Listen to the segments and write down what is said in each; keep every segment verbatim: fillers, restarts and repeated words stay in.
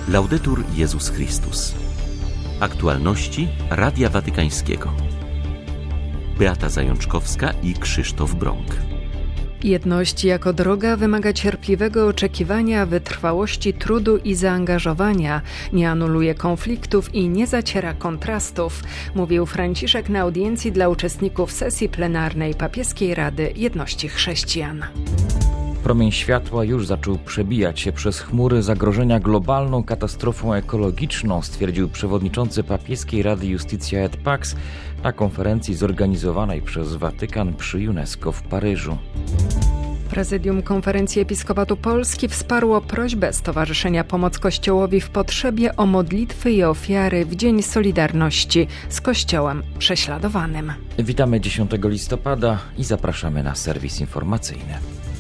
Laudetur Jezus Chrystus. Aktualności Radia Watykańskiego. Beata Zajączkowska i Krzysztof Brąk. Jedność jako droga wymaga cierpliwego oczekiwania, wytrwałości, trudu i zaangażowania, nie anuluje konfliktów i nie zaciera kontrastów, mówił Franciszek na audiencji dla uczestników sesji plenarnej Papieskiej Rady Jedności Chrześcijan. Promień światła już zaczął przebijać się przez chmury zagrożenia globalną katastrofą ekologiczną, stwierdził przewodniczący Papieskiej Rady Iustitia et Pax na konferencji zorganizowanej przez Watykan przy UNESCO w Paryżu. Prezydium Konferencji Episkopatu Polski wsparło prośbę Stowarzyszenia Pomoc Kościołowi w Potrzebie o modlitwy i ofiary w Dzień Solidarności z Kościołem prześladowanym. Witamy dziesiątego listopada i zapraszamy na serwis informacyjny.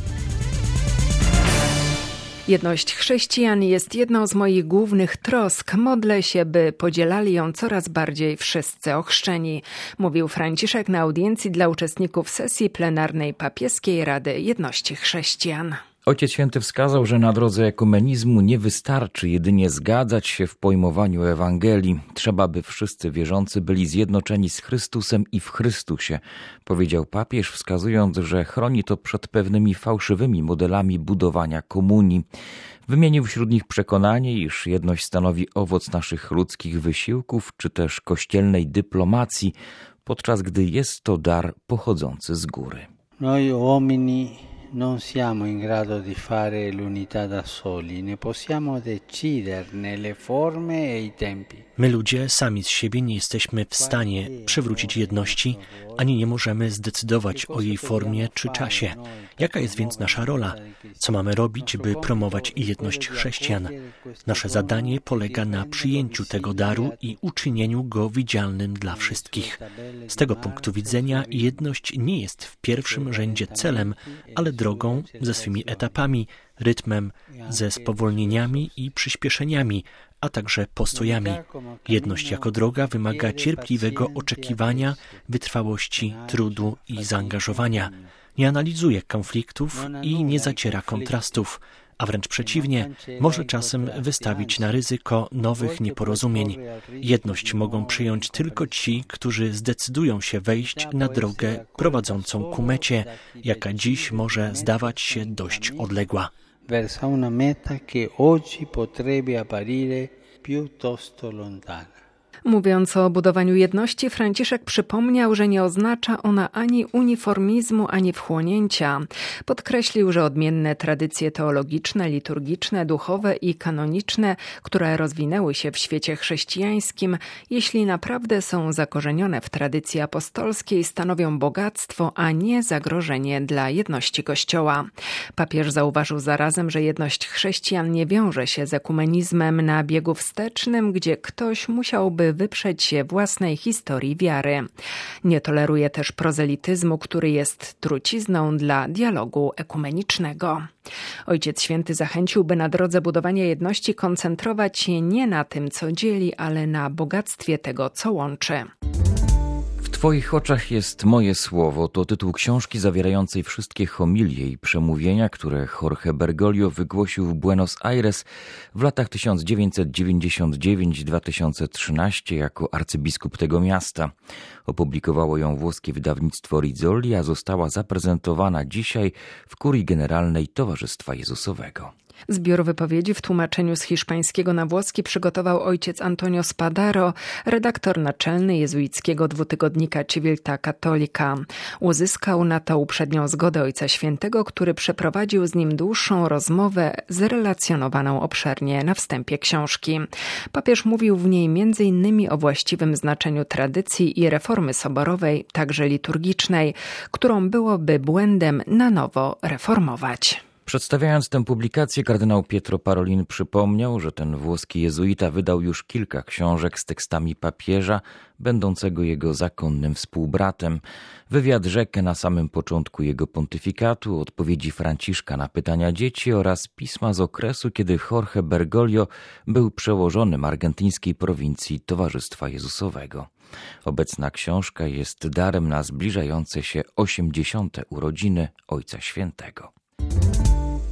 Jedność chrześcijan jest jedną z moich głównych trosk. Modlę się, by podzielali ją coraz bardziej wszyscy ochrzczeni, mówił Franciszek na audiencji dla uczestników sesji plenarnej Papieskiej Rady Jedności Chrześcijan. Ojciec Święty wskazał, że na drodze ekumenizmu nie wystarczy jedynie zgadzać się w pojmowaniu Ewangelii. Trzeba, by wszyscy wierzący byli zjednoczeni z Chrystusem i w Chrystusie, powiedział papież, wskazując, że chroni to przed pewnymi fałszywymi modelami budowania komunii. Wymienił wśród nich przekonanie, iż jedność stanowi owoc naszych ludzkich wysiłków, czy też kościelnej dyplomacji, podczas gdy jest to dar pochodzący z góry. Noi uomini non siamo in grado di fare l'unità da soli, ne possiamo deciderne le forme e i tempi. My ludzie sami z siebie nie jesteśmy w stanie przywrócić jedności, ani nie możemy zdecydować o jej formie czy czasie. Jaka jest więc nasza rola? Co mamy robić, by promować jedność chrześcijan? Nasze zadanie polega na przyjęciu tego daru i uczynieniu go widzialnym dla wszystkich. Z tego punktu widzenia jedność nie jest w pierwszym rzędzie celem, ale drogą ze swymi etapami, rytmem, ze spowolnieniami i przyspieszeniami, a także postojami. Jedność jako droga wymaga cierpliwego oczekiwania, wytrwałości, trudu i zaangażowania. Nie analizuje konfliktów i nie zaciera kontrastów, a wręcz przeciwnie, może czasem wystawić na ryzyko nowych nieporozumień. Jedność mogą przyjąć tylko ci, którzy zdecydują się wejść na drogę prowadzącą ku mecie, jaka dziś może zdawać się dość odległa. Verso una meta che oggi potrebbe apparire piuttosto lontana. Mówiąc o budowaniu jedności, Franciszek przypomniał, że nie oznacza ona ani uniformizmu, ani wchłonięcia. Podkreślił, że odmienne tradycje teologiczne, liturgiczne, duchowe i kanoniczne, które rozwinęły się w świecie chrześcijańskim, jeśli naprawdę są zakorzenione w tradycji apostolskiej, stanowią bogactwo, a nie zagrożenie dla jedności Kościoła. Papież zauważył zarazem, że jedność chrześcijan nie wiąże się z ekumenizmem na biegu wstecznym, gdzie ktoś musiałby wyprzeć się własnej historii wiary. Nie toleruje też prozelityzmu, który jest trucizną dla dialogu ekumenicznego. Ojciec Święty zachęcił, by na drodze budowania jedności koncentrować się nie na tym, co dzieli, ale na bogactwie tego, co łączy. W Twoich oczach jest moje słowo to tytuł książki zawierającej wszystkie homilie i przemówienia, które Jorge Bergoglio wygłosił w Buenos Aires w latach tysiąc dziewięćset dziewięćdziesiąt dziewięć do dwa tysiące trzynastego jako arcybiskup tego miasta. Opublikowało ją włoskie wydawnictwo Rizzoli, a została zaprezentowana dzisiaj w Kurii Generalnej Towarzystwa Jezusowego. Zbiór wypowiedzi w tłumaczeniu z hiszpańskiego na włoski przygotował ojciec Antonio Spadaro, redaktor naczelny jezuickiego dwutygodnika Civiltà Cattolica. Uzyskał na to uprzednią zgodę Ojca Świętego, który przeprowadził z nim dłuższą rozmowę zrelacjonowaną obszernie na wstępie książki. Papież mówił w niej między innymi o właściwym znaczeniu tradycji i reformy soborowej, także liturgicznej, którą byłoby błędem na nowo reformować. Przedstawiając tę publikację, kardynał Pietro Parolin przypomniał, że ten włoski jezuita wydał już kilka książek z tekstami papieża, będącego jego zakonnym współbratem. Wywiad rzekę na samym początku jego pontyfikatu, odpowiedzi Franciszka na pytania dzieci oraz pisma z okresu, kiedy Jorge Bergoglio był przełożonym argentyńskiej prowincji Towarzystwa Jezusowego. Obecna książka jest darem na zbliżające się osiemdziesiąte urodziny Ojca Świętego.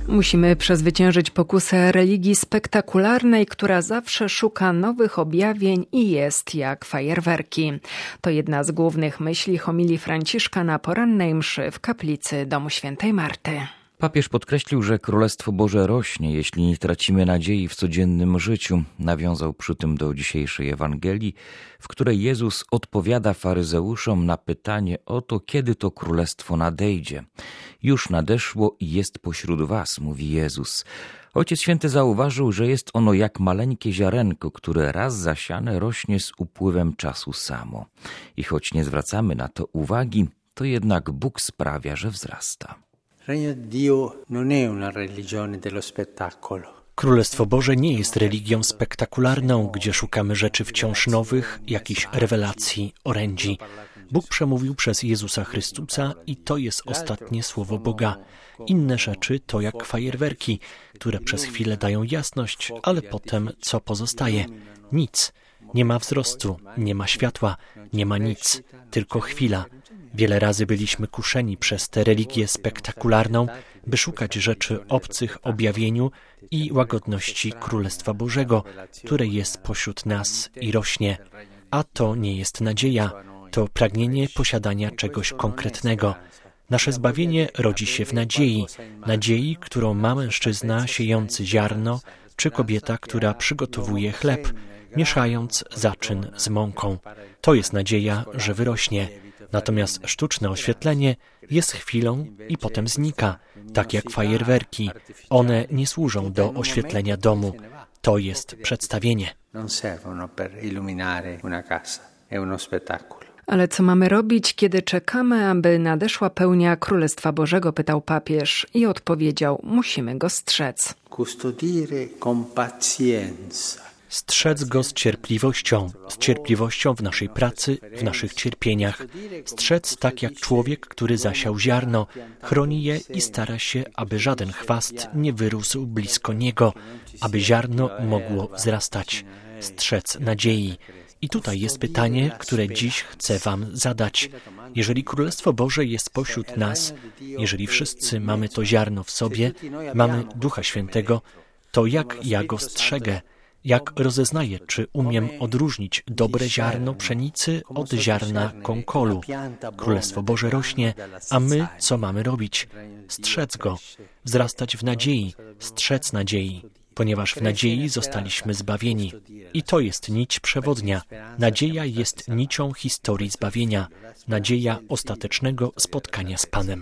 Musimy przezwyciężyć pokusę religii spektakularnej, która zawsze szuka nowych objawień i jest jak fajerwerki. To jedna z głównych myśli homilii Franciszka na porannej mszy w kaplicy Domu Świętej Marty. Papież podkreślił, że Królestwo Boże rośnie, jeśli nie tracimy nadziei w codziennym życiu. Nawiązał przy tym do dzisiejszej Ewangelii, w której Jezus odpowiada faryzeuszom na pytanie o to, kiedy to Królestwo nadejdzie. Już nadeszło i jest pośród was, mówi Jezus. Ojciec Święty zauważył, że jest ono jak maleńkie ziarenko, które raz zasiane rośnie z upływem czasu samo. I choć nie zwracamy na to uwagi, to jednak Bóg sprawia, że wzrasta. Królestwo Boże nie jest religią spektakularną, gdzie szukamy rzeczy wciąż nowych, jakichś rewelacji, orędzi. Bóg przemówił przez Jezusa Chrystusa i to jest ostatnie słowo Boga. Inne rzeczy to jak fajerwerki, które przez chwilę dają jasność, ale potem co pozostaje? Nic. Nie ma wzrostu, nie ma światła, nie ma nic, tylko chwila. Wiele razy byliśmy kuszeni przez tę religię spektakularną, by szukać rzeczy obcych objawieniu i łagodności Królestwa Bożego, które jest pośród nas i rośnie. A to nie jest nadzieja, to pragnienie posiadania czegoś konkretnego. Nasze zbawienie rodzi się w nadziei, nadziei, którą ma mężczyzna siejący ziarno, czy kobieta, która przygotowuje chleb, mieszając zaczyn z mąką. To jest nadzieja, że wyrośnie. Natomiast sztuczne oświetlenie jest chwilą i potem znika, tak jak fajerwerki. One nie służą do oświetlenia domu. To jest przedstawienie. Ale co mamy robić, kiedy czekamy, aby nadeszła pełnia Królestwa Bożego, pytał papież i odpowiedział, musimy go strzec. Strzec go z cierpliwością, z cierpliwością w naszej pracy, w naszych cierpieniach. Strzec tak jak człowiek, który zasiał ziarno, chroni je i stara się, aby żaden chwast nie wyrósł blisko niego, aby ziarno mogło wzrastać. Strzec nadziei. I tutaj jest pytanie, które dziś chcę wam zadać. Jeżeli Królestwo Boże jest pośród nas, jeżeli wszyscy mamy to ziarno w sobie, mamy Ducha Świętego, to jak ja go strzegę? Jak rozeznaję, czy umiem odróżnić dobre ziarno pszenicy od ziarna konkolu? Królestwo Boże rośnie, a my co mamy robić? Strzec go, wzrastać w nadziei, strzec nadziei, ponieważ w nadziei zostaliśmy zbawieni. I to jest nić przewodnia. Nadzieja jest nicią historii zbawienia, nadzieja ostatecznego spotkania z Panem.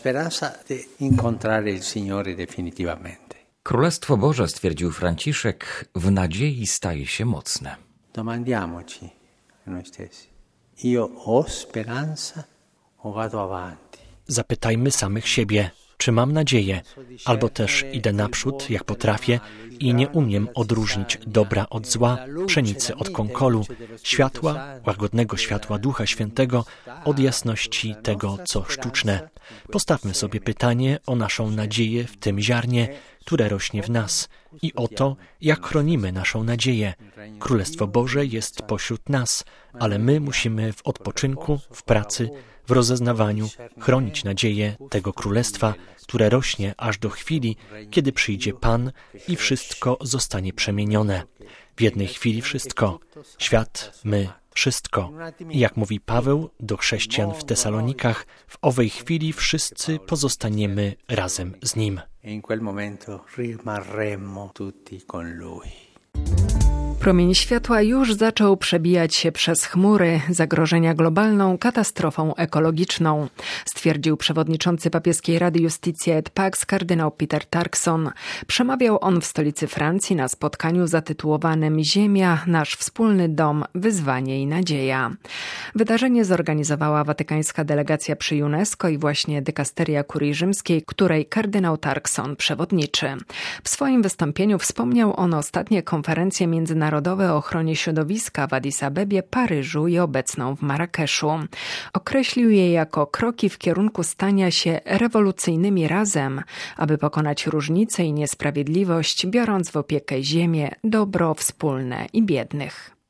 Królestwo Boże, stwierdził Franciszek, w nadziei staje się mocne. Domandiamoci a noi stessi. Io ho speranza o vado avanti. Zapytajmy samych siebie, czy mam nadzieję, albo też idę naprzód, jak potrafię i nie umiem odróżnić dobra od zła, pszenicy od konkolu, światła, łagodnego światła Ducha Świętego od jasności tego, co sztuczne. Postawmy sobie pytanie o naszą nadzieję w tym ziarnie, które rośnie w nas i o to, jak chronimy naszą nadzieję. Królestwo Boże jest pośród nas, ale my musimy w odpoczynku, w pracy, w rozeznawaniu chronić nadzieję tego Królestwa, które rośnie aż do chwili, kiedy przyjdzie Pan i wszystko zostanie przemienione. W jednej chwili wszystko. Świat, my, wszystko. I jak mówi Paweł do chrześcijan w Tesalonikach, w owej chwili wszyscy pozostaniemy razem z Nim. In quel momento rimarremo tutti con Lui. Promień światła już zaczął przebijać się przez chmury zagrożenia globalną katastrofą ekologiczną, stwierdził przewodniczący papieskiej Rady Justitia et Pax kardynał Peter Turkson. Przemawiał on w stolicy Francji na spotkaniu zatytułowanym Ziemia, nasz wspólny dom, wyzwanie i nadzieja. Wydarzenie zorganizowała watykańska delegacja przy UNESCO i właśnie dykasteria kurii rzymskiej, której kardynał Turkson przewodniczy. W swoim wystąpieniu wspomniał on ostatnie konferencje międzynarodowe o ochronie środowiska w Addis Abebie, Paryżu i obecną w Marrakeszu. Określił je jako kroki w kierunku stania się rewolucyjnymi razem, aby pokonać różnice i niesprawiedliwość, biorąc w opiekę ziemię, dobro wspólne i biednych.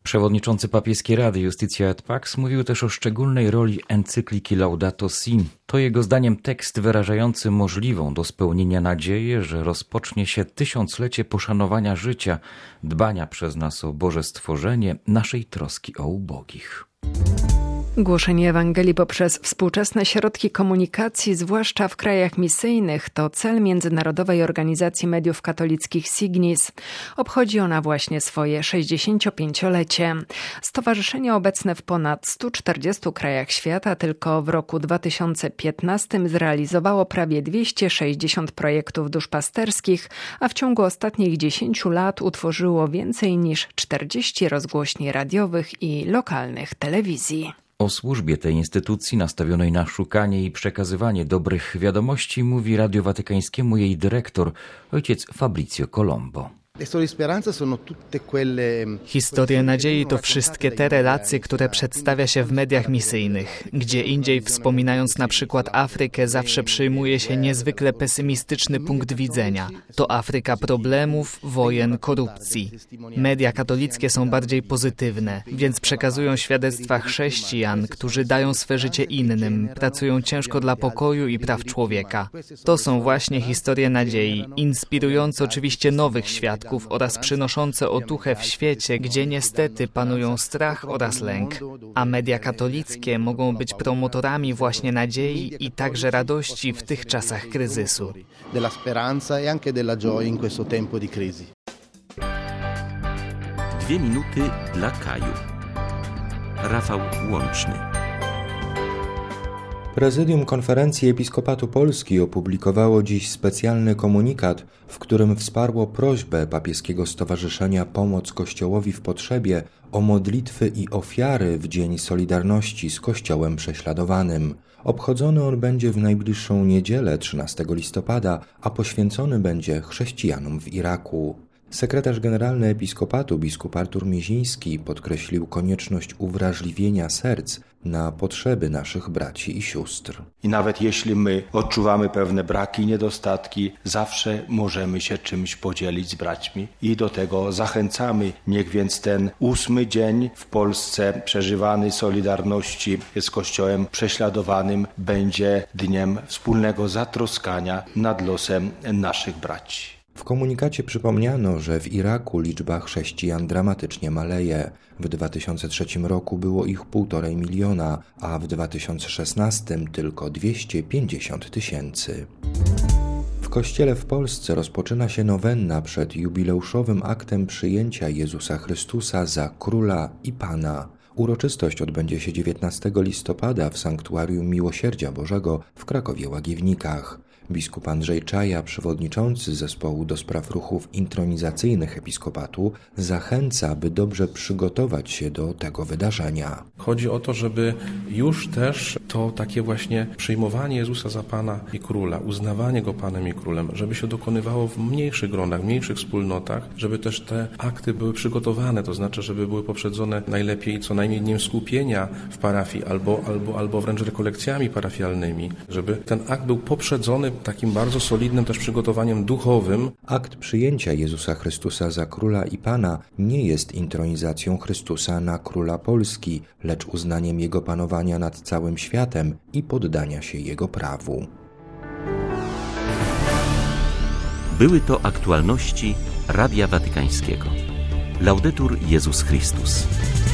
Przewodniczący papieskiej Rady Iustitia et Pax mówił też o szczególnej roli encykliki Laudato Si. To jego zdaniem tekst wyrażający możliwą do spełnienia nadzieję, że rozpocznie się tysiąclecie poszanowania życia, dbania przez nas o Boże stworzenie, naszej troski o ubogich. Głoszenie Ewangelii poprzez współczesne środki komunikacji, zwłaszcza w krajach misyjnych, to cel Międzynarodowej Organizacji Mediów Katolickich Signis. Obchodzi ona właśnie swoje sześćdziesięciopięciolecie. Stowarzyszenie obecne w ponad stu czterdziestu krajach świata tylko w roku dwa tysiące piętnastym zrealizowało prawie dwieście sześćdziesiąt projektów duszpasterskich, a w ciągu ostatnich dziesięciu lat utworzyło więcej niż czterdzieści rozgłośni radiowych i lokalnych telewizji. O służbie tej instytucji nastawionej na szukanie i przekazywanie dobrych wiadomości mówi Radiu Watykańskiemu jej dyrektor, ojciec Fabrizio Colombo. Historie nadziei to wszystkie te relacje, które przedstawia się w mediach misyjnych. Gdzie indziej, wspominając na przykład Afrykę, zawsze przyjmuje się niezwykle pesymistyczny punkt widzenia. To Afryka problemów, wojen, korupcji. Media katolickie są bardziej pozytywne, więc przekazują świadectwa chrześcijan, którzy dają swe życie innym, pracują ciężko dla pokoju i praw człowieka. To są właśnie historie nadziei, inspirujące oczywiście nowych świadków, oraz przynoszące otuchę w świecie, gdzie niestety panują strach oraz lęk. A media katolickie mogą być promotorami właśnie nadziei i także radości w tych czasach kryzysu. Dwie minuty dla Kaju. Rafał Łączny. Prezydium Konferencji Episkopatu Polski opublikowało dziś specjalny komunikat, w którym wsparło prośbę papieskiego stowarzyszenia Pomoc Kościołowi w Potrzebie o modlitwy i ofiary w Dzień Solidarności z Kościołem Prześladowanym. Obchodzony on będzie w najbliższą niedzielę trzynastego listopada, a poświęcony będzie chrześcijanom w Iraku. Sekretarz generalny Episkopatu biskup Artur Mieziński podkreślił konieczność uwrażliwienia serc na potrzeby naszych braci i sióstr. I nawet jeśli my odczuwamy pewne braki i niedostatki, zawsze możemy się czymś podzielić z braćmi i do tego zachęcamy. Niech więc ten ósmy dzień w Polsce przeżywany Solidarności z Kościołem Prześladowanym będzie dniem wspólnego zatroskania nad losem naszych braci. W komunikacie przypomniano, że w Iraku liczba chrześcijan dramatycznie maleje. W dwa tysiące trzecim roku było ich półtorej miliona, a w dwa tysiące szesnastym tylko dwieście pięćdziesiąt tysięcy. W kościele w Polsce rozpoczyna się nowenna przed jubileuszowym aktem przyjęcia Jezusa Chrystusa za Króla i Pana. Uroczystość odbędzie się dziewiętnastego listopada w Sanktuarium Miłosierdzia Bożego w Krakowie-Łagiewnikach. Biskup Andrzej Czaja, przewodniczący zespołu do spraw ruchów intronizacyjnych Episkopatu, zachęca, by dobrze przygotować się do tego wydarzenia. Chodzi o to, żeby już też to takie właśnie przyjmowanie Jezusa za Pana i Króla, uznawanie Go Panem i Królem, żeby się dokonywało w mniejszych gronach, w mniejszych wspólnotach, żeby też te akty były przygotowane, to znaczy, żeby były poprzedzone najlepiej co najmniej dniem skupienia w parafii albo, albo, albo wręcz rekolekcjami parafialnymi, żeby ten akt był poprzedzony takim bardzo solidnym też przygotowaniem duchowym. Akt przyjęcia Jezusa Chrystusa za Króla i Pana nie jest intronizacją Chrystusa na Króla Polski, lecz uznaniem Jego panowania nad całym światem i poddania się Jego prawu. Były to aktualności Radia Watykańskiego. Laudetur Jezus Chrystus.